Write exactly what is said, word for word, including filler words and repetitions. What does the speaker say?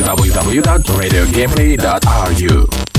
ダブリューダブリューダブリュー ドット ラディオゲームプレイ ドット アールユー